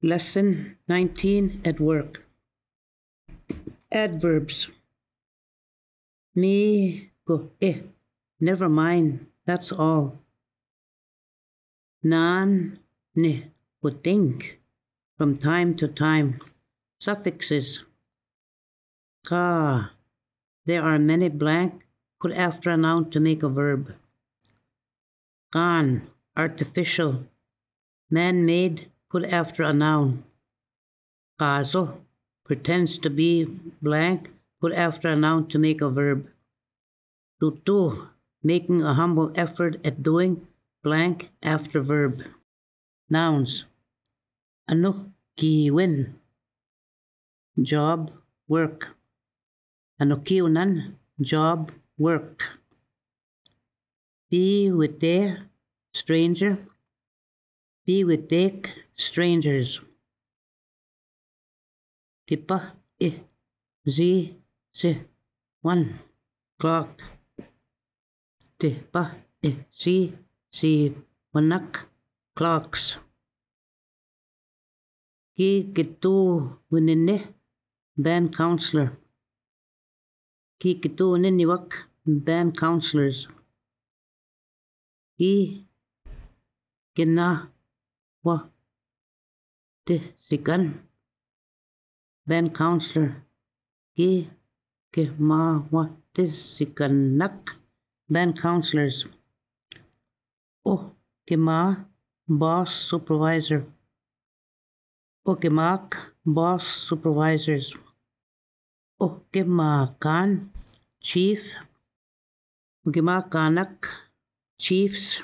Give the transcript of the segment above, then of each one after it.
Lesson 19 at work. Adverbs. Me, go, never mind, that's all. Nan, ne, go, think, from time to time. Suffixes. Ka, there are many blank, put after a noun to make a verb. Kan, artificial, man-made, put after a noun. Kaso, pretends to be blank, put after a noun to make a verb. Tutu, making a humble effort at doing blank after verb. Nouns. Ano kiwin, job, work. Ano kiunan, job, work. Be with the, stranger. Be with take, strangers. Tipa, se, 1 clock. Tipa, si, wanak, clocks. Ki kitu winine, band counselor. Ki kitu niniwak, band counselors. Ki kina wa te sikan, band counselor. Ki ke ma wa te sikanak, band counselors. O ke ma, boss, supervisor. O ke mak, boss, supervisors. O ke ma kan, chief. O ke ma kanak, chiefs.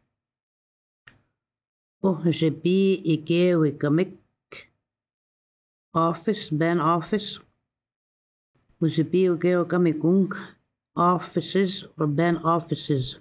O je bi ike wikamik, office, ban office. O je bi ike wikamikung, offices or ban offices.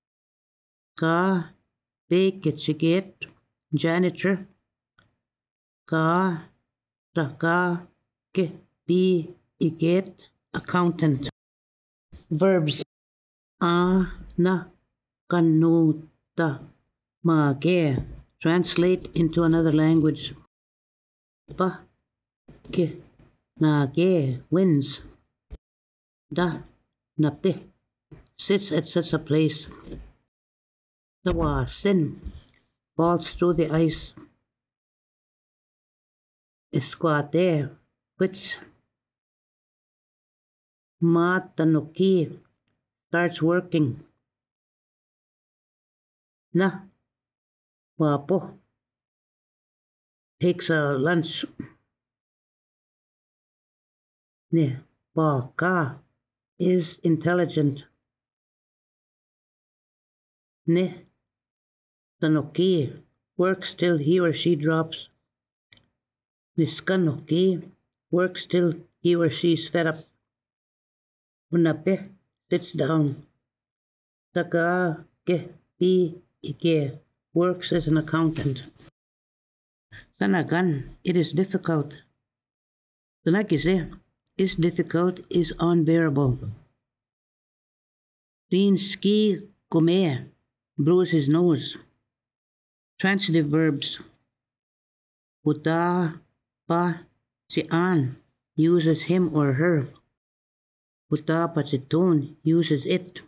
Ka be kitchiget, janitor. Ka ke be iget, accountant. Verbs. Na kanuta mage. Translate into another language. Pa ke nage, wins. Da nape, sits at such a place. Tawa sin, falls through the ice. Esquate, quits. Matanuki, starts working. Na wapo, takes a lunch. Ne baka, is intelligent. Ne tanoki, works till he or she drops. Niskanoki, works till he or she is fed up. Unape, sits down. Taka ke pi ike, works as an accountant. Sanagan, it is difficult. Sanakise, is difficult, is unbearable. Rinski come, blows his nose. Transitive verbs. Puta, pa, si an, uses him or her. Puta patsitun, uses it.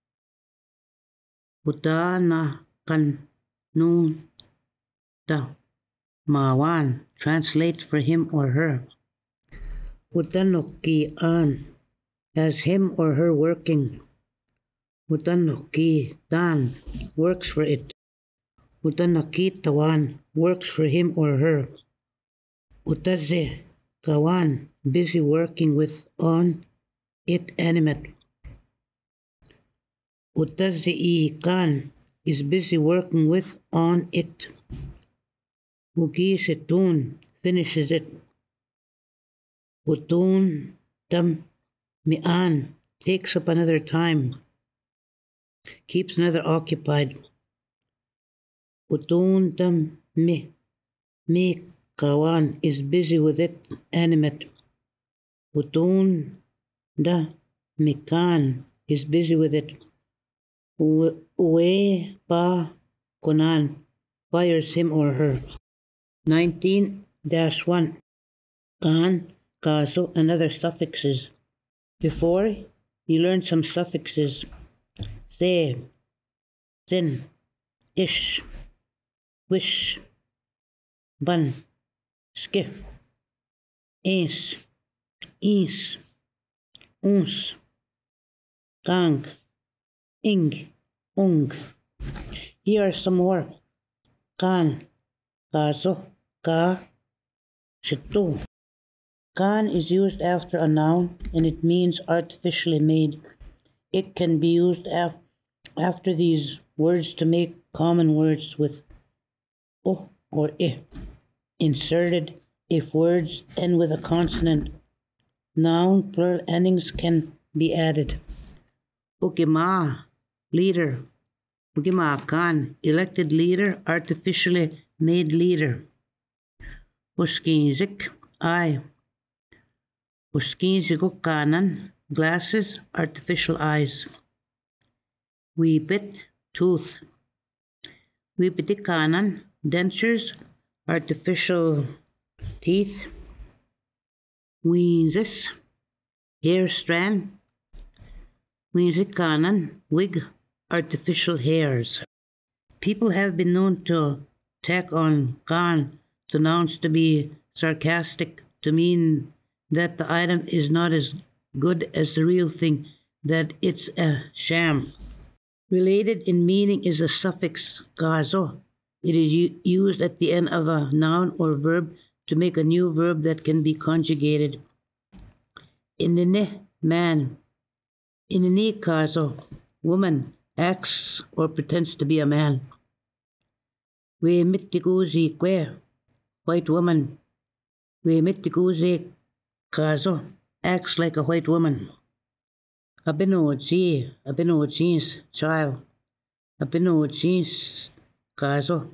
Puta na kan nun ta mawan, translate for him or her. Utanoki an, has him or her working. Utanoki tan, works for it. Utanaki tawan, works for him or her. Utaze kawan, busy working with, on, it animate. Utazi kan, is busy working with, on it. Ugi setun, finishes it. Utun tam mi'an, takes up another time, keeps another occupied. Utun tam mi kawan, is busy with it, animate. Utun da mikan, is busy with it. Ue pa konan, fires him or her. 19 -1. Kan, kaso, and other suffixes. Before, you learned some suffixes. Se, sin, ish, wish, bun, ski, eens, eens, ons, gang, ing, ung. Here are some more. Kan, kaso, ka, shito. Kan is used after a noun and it means artificially made. It can be used after these words to make common words with o or I inserted if words end with a consonant. Noun plural endings can be added. Ukima, leader. Ukima kan, elected leader, artificially made leader. Uskinzik, eye. Uskinzik kanan, glasses, artificial eyes. Weepit, tooth. Weepiti kanan, dentures, artificial teeth. Weensis, hair strand. Weensit kanan, wig, artificial hairs. People have been known to tack on kan to nouns to be sarcastic, to mean that the item is not as good as the real thing, that it's a sham. Related in meaning is a suffix kazo. It is used at the end of a noun or verb to make a new verb that can be conjugated. Inine, man. Inini kazo, woman, acts or pretends to be a man. We mitiguzi kwe, white woman. We mitiguzi kazo, acts like a white woman. Abinoodsis, child. Abinoodsis kazo,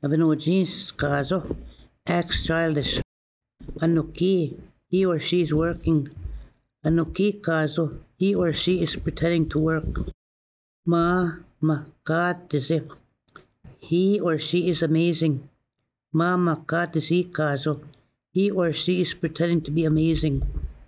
acts childish. Anuki, he or she is working. Anuki kazo, he or she is pretending to work. Makatisi, he or she is amazing. Makatisi kazo, he or she is pretending to be amazing.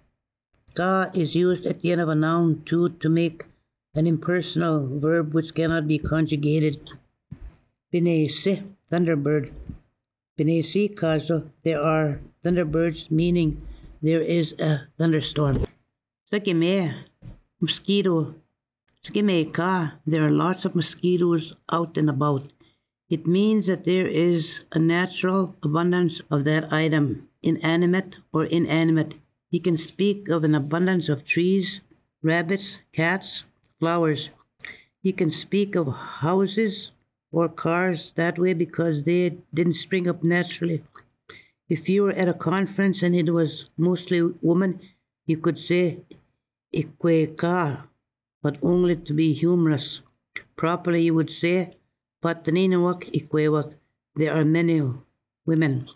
Ka is used at the end of a noun too to make an impersonal verb which cannot be conjugated. Binesi, thunderbird. Binesi kazo, there are thunderbirds, meaning there is a thunderstorm. Sakime, mosquito. Sakime ka, there are lots of mosquitoes out and about. It means that there is a natural abundance of that item, inanimate or inanimate. He can speak of an abundance of trees, rabbits, cats, flowers. He can speak of houses or cars that way because they didn't spring up naturally. If you were at a conference and it was mostly women, you could say ikwe ka, but only to be humorous. Properly, you would say pataninawak ikwewak. There are many women.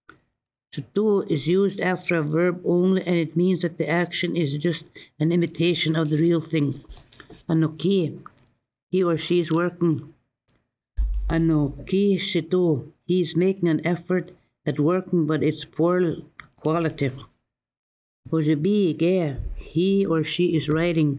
To is used after a verb only, and it means that the action is just an imitation of the real thing. Anoki, he or she is working. Anoki shito, he is making an effort at working, but it's poor quality. Hojibi ige, he or she is writing.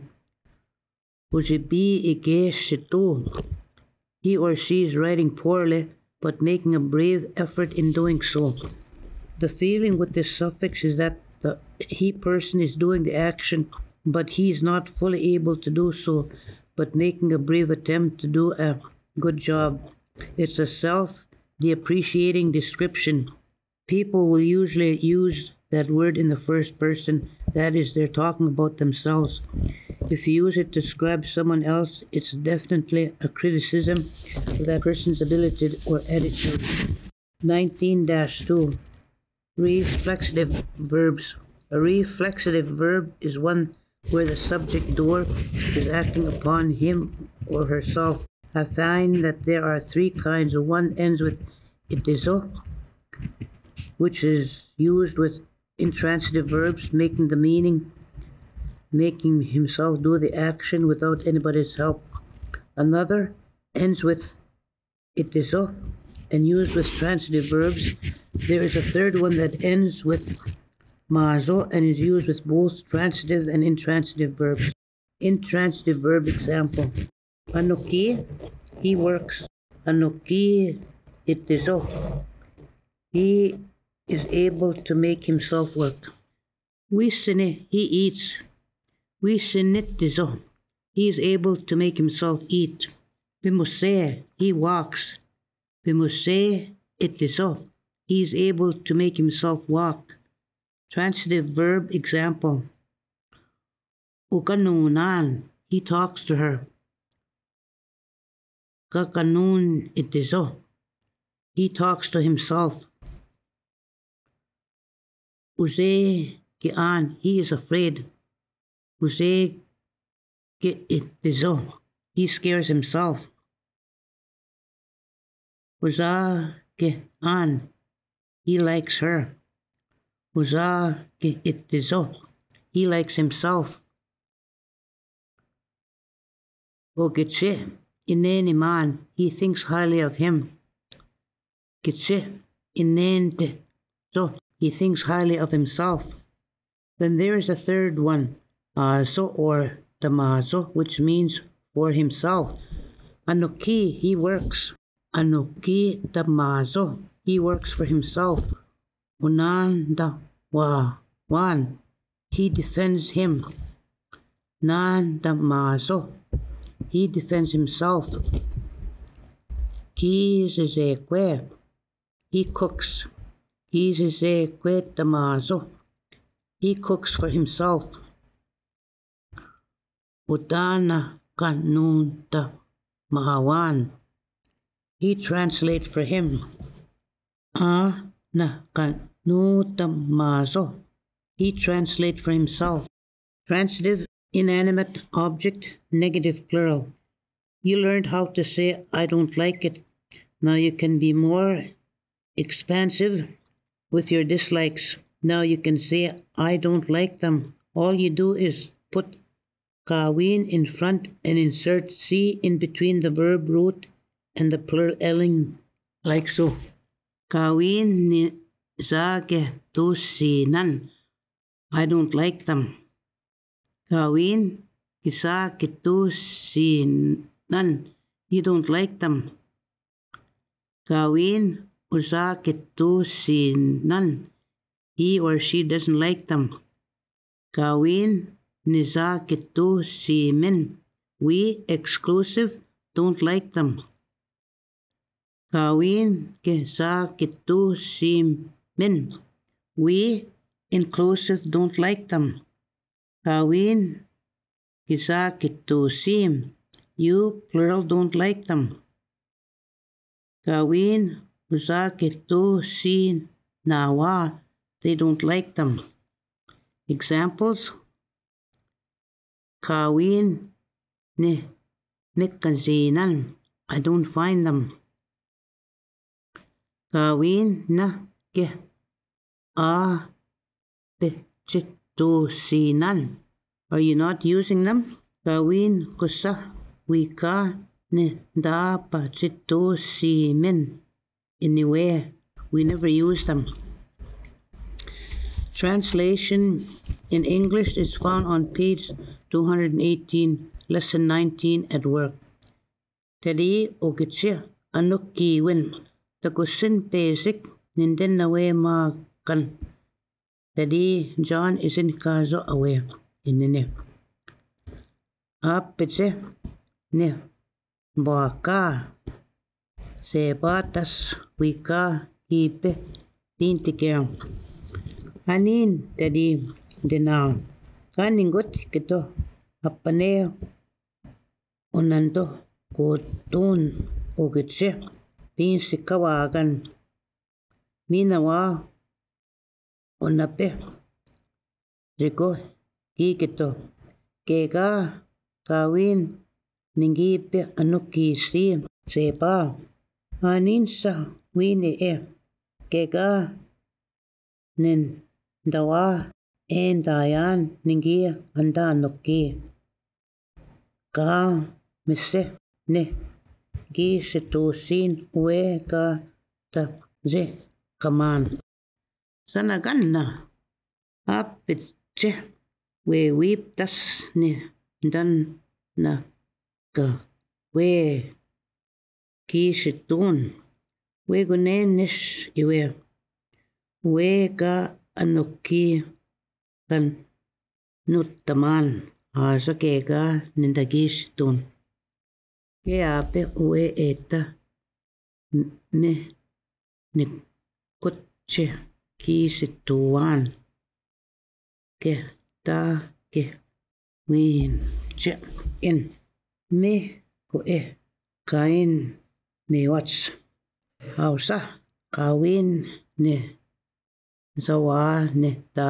Hojibi ige shito, he or she is writing poorly, but making a brave effort in doing so. The feeling with this suffix is that the he person is doing the action, but he is not fully able to do so, but making a brave attempt to do a good job. It's a self-depreciating description. People will usually use that word in the first person, that is, they're talking about themselves. If you use it to describe someone else, it's definitely a criticism of that person's ability or attitude. 19-2. Reflexive verbs. A reflexive verb is one where the subject door is acting upon him or herself. I find that there are three kinds. One ends with itizo, which is used with intransitive verbs, making the meaning, making himself do the action without anybody's help. Another ends with itizo and used with transitive verbs, There is a third one that ends with mazo and is used with both transitive and intransitive verbs. Intransitive verb example. Anoki, he works. Anoki itizo. He is able to make himself work. Wisine, he eats. Wisinitizo. He is able to make himself eat. Bimuse, he walks. Bimuse itizo. He is able to make himself walk. Transitive verb example. Ukanunan, he talks to her. Kakanun itizo. He talks to himself. Uze kian, he is afraid. Uze itizo. He scares himself. Uza kian, he likes her. Uza itizo. He likes himself. Ogitse, ineni man, he thinks highly of him. Kitse, inente, so he thinks highly of himself. Then there is a third one, azo or tamazo, which means for himself. Anoki, he works. Anoki tamazo, he works for himself. Unanda wa wan, he defends him. Nanda mazo, he defends himself. Kizezekwe, he cooks. Kizezekwe tamazo, he cooks for himself. Udana kanunta mahawan, he translates for him. Na kanuta mazo, he translates for himself. Transitive, inanimate object, negative plural. You learned how to say, I don't like it. Now you can be more expansive with your dislikes. Now you can say, I don't like them. All you do is put kawin in front and insert C in between the verb root and the pluraling, like so. Kawin ni zake tusinan. I don't like them. Kawin isa kitusinan. You don't like them. Kawin usa kitusinan. He or she doesn't like them. Kawin nisa kitusimin. We, exclusive, don't like them. Kawin kisa kitusimin. We, inclusive, don't like them. Kawin kisa kitusim. You, plural, don't like them. Kawin usa kitusin nawa. They don't like them. Examples. Kawin ni mikazinan. I don't find them. Kawin na ke a pechitusinan. Are you not using them? Kawin kusa wika ni da pachitusimin. Anyway, we never use them. Translation in English is found on page 218, lesson 19 at work. Tadi ogitsia anukiwin. Takusin basic ninden away makan. Tadi John is in kazo away. Inine. Apitse ne baka sebatas wika hipe pintikeng. Hanin tadi dinaw. Kaningot kito apaneo onando kotun ogitse pinsikawagan minawa onape riko kikito kega kawin ningipe anukisi sepa haninsa wini kega nin dawa dayan ningi anda nuki ka mise ne gi situsin we ka ta ze kaman. Sanaganna apitche we weeptas ni dan na ka we kishitun we gunenish iwe we ka anoki kan nuttaman asa kega nindagishitun ke ape we eta me ni kotche kishituan ke ta ke win che in me ko kain me wats hausa kawin ne zawa ne ta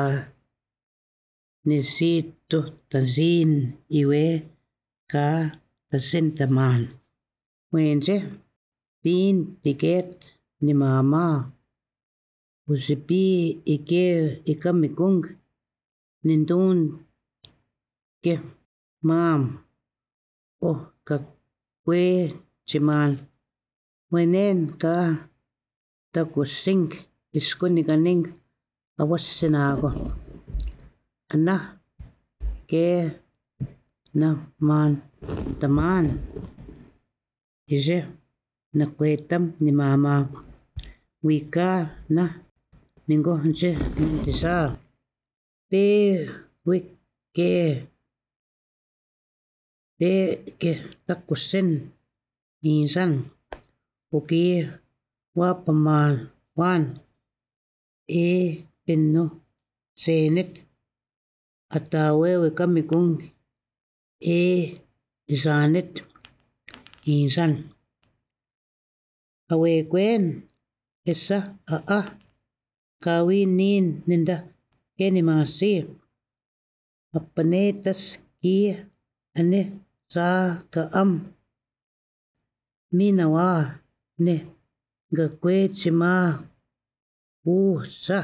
nesito tazin iwe ka tasintaman wenje bin tiket ni mama usipi ike ikamikung nindun ke mam ka kwe chiman wenen ka takusing iskuniganing awassinago ana ke na man taman ije na kwetam ni mama wika na ningo nje nisa pe wike ke takusin insan uki wapaman wan pinno senit atawewe kamikung isanit insan awe kwen esa kawinin ninda kenimasi apanetas ki ane sa kaam minawa ne gakwe chima sa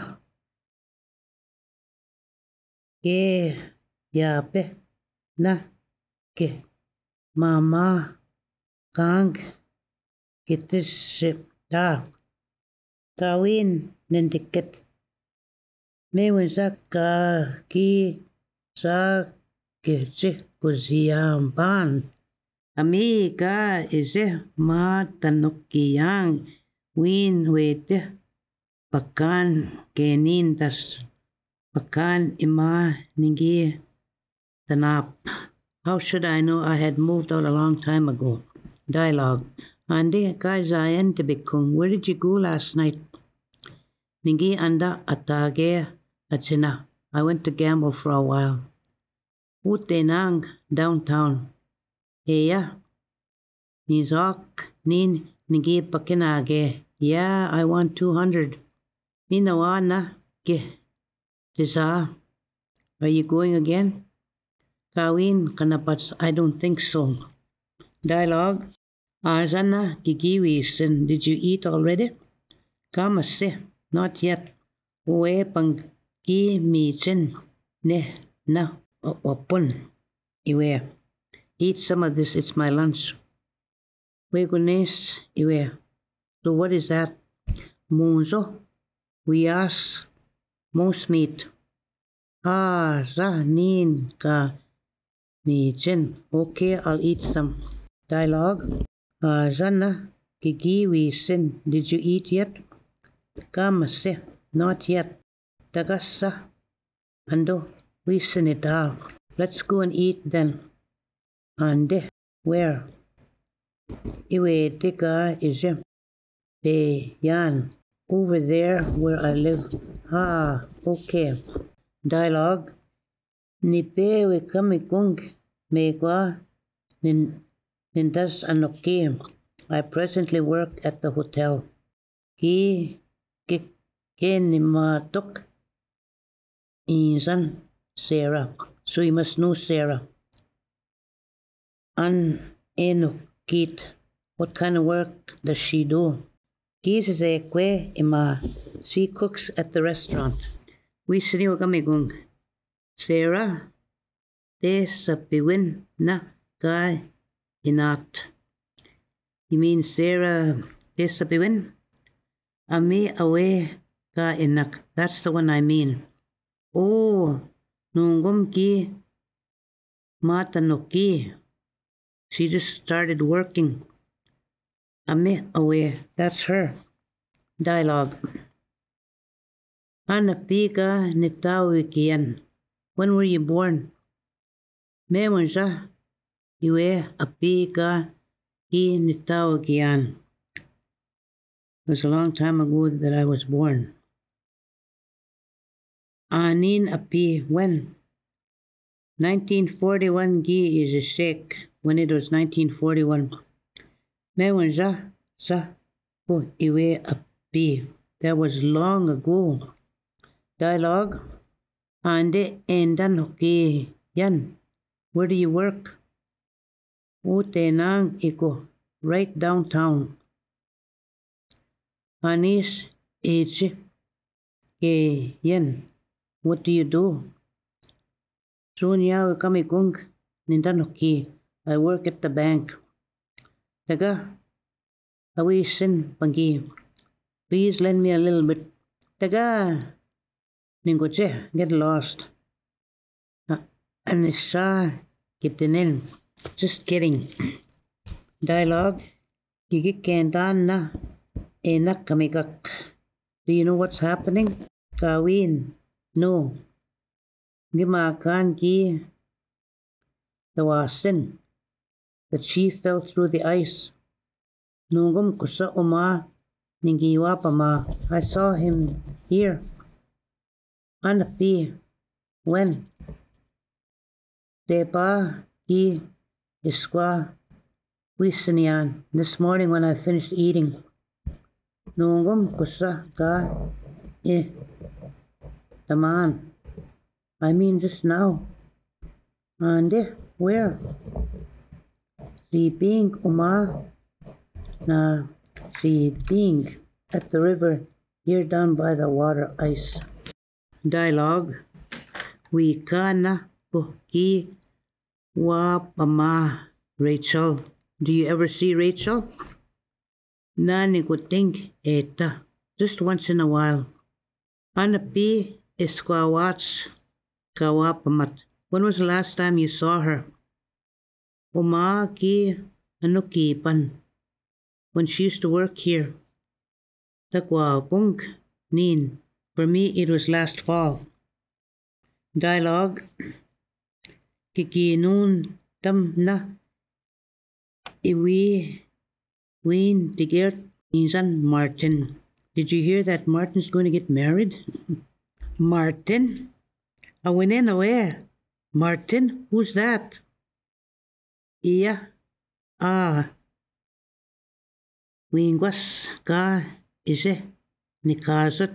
ke yape na ke mama kang kitis ta kawin nendiket mewensa ka ki sa ke kuziamban amiga ise ma tanokiyang win wete pakan kenindas pakan ima ningi tanap. How should I know I had moved out a long time ago? Dialogue. Andi kai zayen tibikung. Where did you go last night? Ningi anda atage atsina. I went to gamble for a while. Utenang downtown. Eya. Nizok nin ningi pakinage. Yeah, I won 200. Minawana ke tisa. Are you going again? Kawin kanapats. I don't think so. Dialogue. Azana gigiwisin. Did you eat already? Kamase. Not yet. Uwe pang ki michin ne na wapun. Iwe. Eat some of this. It's my lunch. Wegunes iwe. So what is that? Munzo. We ask. Most meat. Nin ka michin. Okay, I'll eat some. Dialogue. Zana gigiwisin. Did you eat yet? Kamase. Not yet. Tagasa. Ando. Wisinita. Let's go and eat then. Ande. Where? Iwe tika ije. De yan. Over there where I live. Okay. Dialogue. Nipewe kamikung. Megwa. Nindas anoki. I presently work at the hotel. Ki nimatok. Insan Sarah. So you must know Sarah. An enokit. What kind of work does she do? Kwe ima. She cooks at the restaurant. We siniwa kamigung. Sarah. De sa piwin na kay inat. You mean Sarah de sa piwin? Ami awe ka inak. That's the one I mean. Oh, nungum ki matanoki. She just started working. Ame away. That's her. Dialogue. Anapiga nitawikian. When were you born? Memonja. Iwe apiga ki nitawikian. It was a long time ago that I was born. Anin api when? 1941 gi is a sick when it was 1941. Mewan sa ko iwe api. That was long ago. Dialogue. Ande endan hoki yan. Where do you work? Utenang iko. Right downtown. Anis age ke yan. What do you do? Sunya kami kung nindanoki. I work at the bank. Taga, awisin pangi. Please lend me a little bit. Taga, ningoche, get lost. Anisa kitinin. Just kidding. Dialogue. Gigi kendan na. Enak kamikak. Do you know what's happening? Kawin. No. Gimakan ki tawasin. That she fell through the ice. Nungum kusa uma ningiwa pa ma. I saw him here. Anapi. When? Depa ki iskwa wisanian. This morning when I finished eating. Nungum kusa ka taman. I mean just now. Ande, where? Sleeping uma na sleeping at the river here down by the water ice. Dialogue. We kana ki wa pama Rachel. Do you ever see Rachel? Nani ko think eta. Just once in a while. Anapi iskwawats kawapamat. When was the last time you saw her? Uma ki anukipan. When she used to work here. Takwa kung nin. For me it was last fall. Dialogue. Kikinun tam na. Iwi win tigert insan Martin. Did you hear that Martin's going to get married? Martin? Awinen away. Martin? Who's that? Iya. Ah. Wingwas ka ise nikasot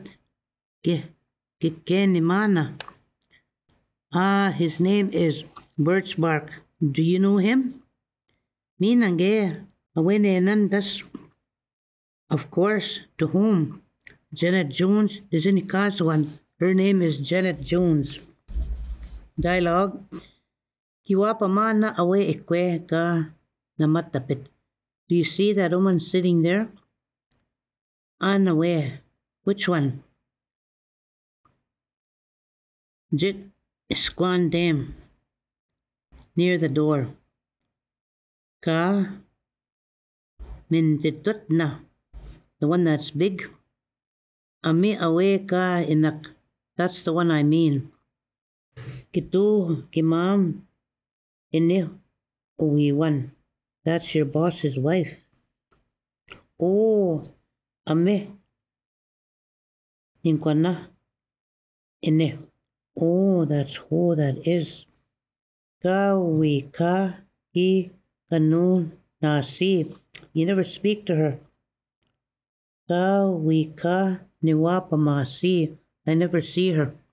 ke ni mana. Ah, his name is Birchbark. Do you know him? Minange. Awinenan das. Of course. To whom? Janet Jones is in Nikaswan. Her name is Janet Jones. Dialogue. Kiwapa mana awe ikwe ka namatapit. Do you see that woman sitting there? Anawe. Which one? Jit Iskwan Dam. Near the door. Ka Minditut na. The one that's big. Ami awe ka inak. That's the one I mean. Kitu kimam ini uwiwan. That's your boss's wife. Oh, ame ninkwana ini. Oh, that's who that is. Kawi ka I kanun nasi. You never speak to her. Kawi ka niwapamasi. I never see her.